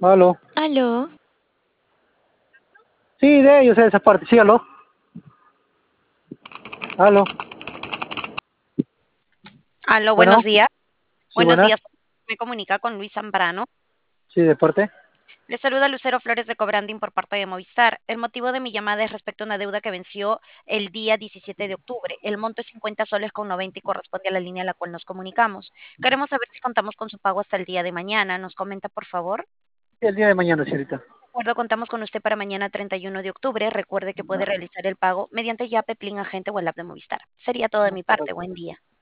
Aló. Aló, Sí, de ellos esa parte, sí, aló. Aló. Aló, buenos Bueno, días. sí, Buenos buenas. días. Me comunica con Luis Zambrano. Sí, de parte. Le saluda Lucero Flores de Cobranding por parte de Movistar. El motivo de mi llamada es respecto a una deuda que venció el día 17 de octubre. El monto es 50 soles con 90 y corresponde a la línea a la cual nos comunicamos. Queremos saber si contamos con su pago hasta el día de mañana. ¿Nos comenta, por favor? Sí, el día de mañana, señorita. De acuerdo, contamos con usted para mañana 31 de octubre. Recuerde que puede No, realizar el pago mediante Yape, Plin Agente o el app de Movistar. Sería todo de no, mi parte. Buen día.